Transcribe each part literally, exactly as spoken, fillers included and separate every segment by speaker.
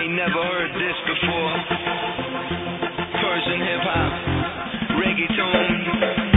Speaker 1: ain't never heard this before. Persian hip hop, reggaeton.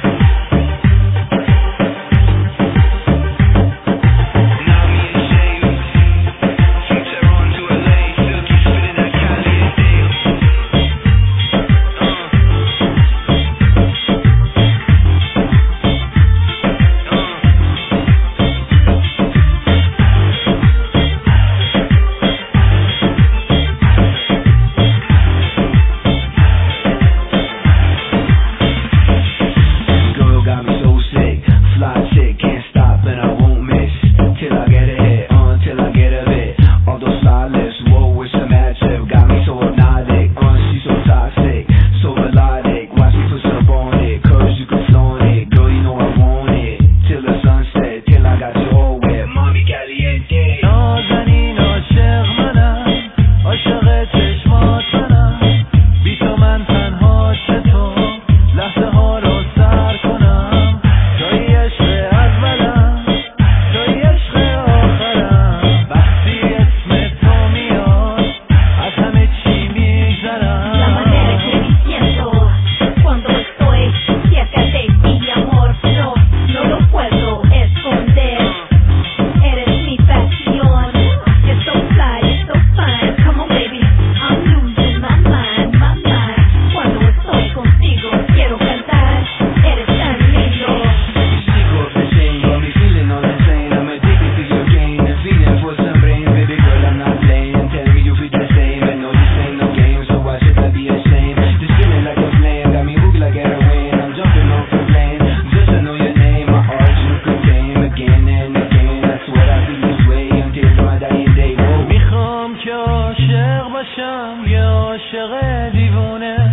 Speaker 2: یه عاشق دیوونه،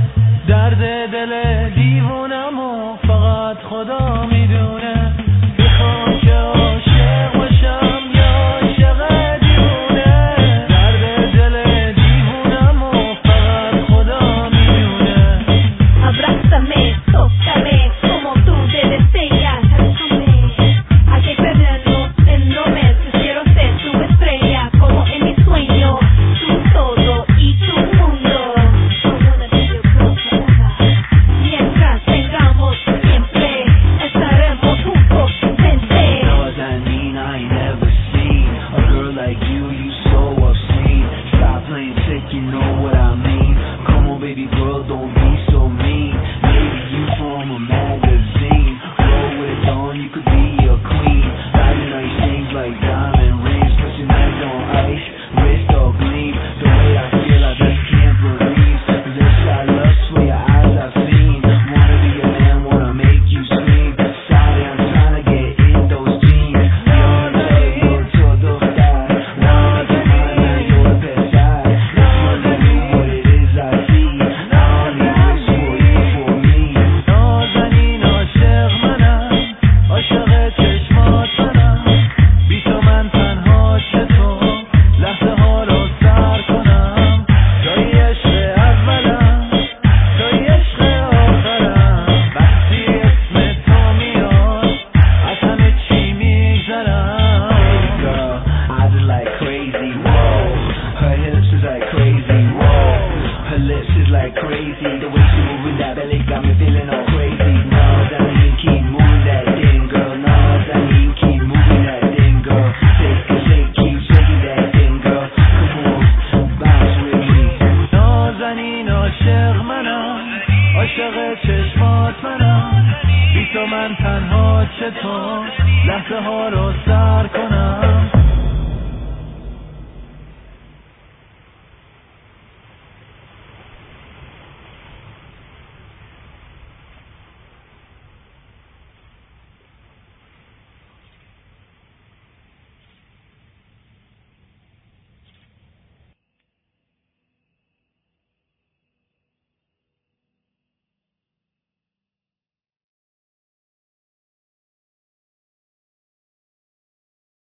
Speaker 2: درد دل دیوونم و فقط خدا میدونه. میخوام که عاشق باشم یه عاشق دیوونه، درد دل دیوونم و فقط خدا میدونه.
Speaker 3: Abrázame, tócame, como tú te deseas. Hay que perdernos en momentos. Quiero ser tu estrella, como en mi sueño. Tu todo y tu mundo. Mientras tengamos siempre estaremos juntos. Vente.
Speaker 4: Nazanin, I ain't never seen a girl like you. You so obscene. Stop playing sick, you know what I mean. Come on, baby girl, don't be so mean. Maybe you from a magazine. Roll with it on, you could be a queen. Riding nice things like diamond rings. Put your neck on ice, wrist all gleam. The way I feel, I just can't believe. This I love, swear your eyes I've seen. Wanna be a man, wanna make you scream. Sorry, I'm trying to get in those jeans. Yo, todo está. Wanna be mine, now you're the side. Let's wanna do what it is I see. I only wish for you, for me.
Speaker 2: نازنین عاشق منم، عاشق چشمات منم. بی تو من تنها چطور لحظه ها رو سر کنم. توی عشق اولم، توی عشق آخرم. وقتی اسم تو میاد از همه چی میگذرم.
Speaker 4: Girl, eyes is like crazy, whoa. Her hips is like crazy, whoa. Her lips is like crazy. The way she moving that belly got me feeling all crazy. No, that mean keep moving that thing, girl. No, that mean keep moving that thing, girl. Shake it, shake, keep shaking that thing, girl. Come on, bounce with me.
Speaker 2: نازنین عاشق منم، عاشق چشمات منم. بی تو من تنها چطور لحظه ها رو سر کنم.